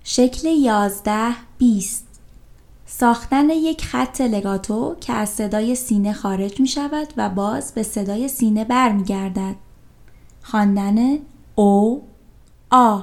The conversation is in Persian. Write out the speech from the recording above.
شکل 11-20 ساختن یک خط لگاتو که از صدای سینه خارج می شود و باز به صدای سینه بر می گردد. خواندن او آ.